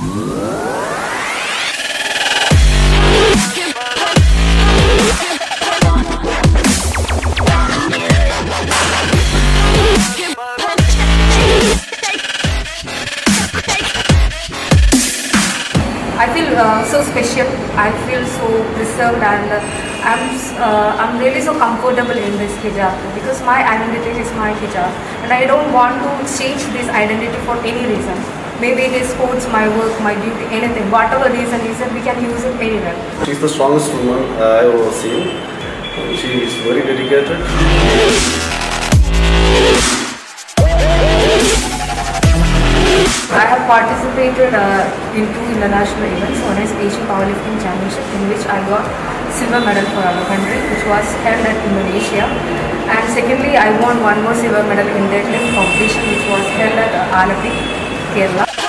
I feel so special. I feel so preserved, and I'm really so comfortable in this hijab because my identity is my hijab, and I don't want to change this identity for any reason. Maybe it is sports, my work, my duty, anything. Whatever reason is that we can use it anywhere. She's the strongest woman I have ever seen. She is very dedicated. I have participated in 2 international events. One is Asian Powerlifting Championship, in which I got silver medal for our country, which was held at Indonesia. And secondly, I won one more silver medal in deadlift competition, which was held at Alapi, Kerala.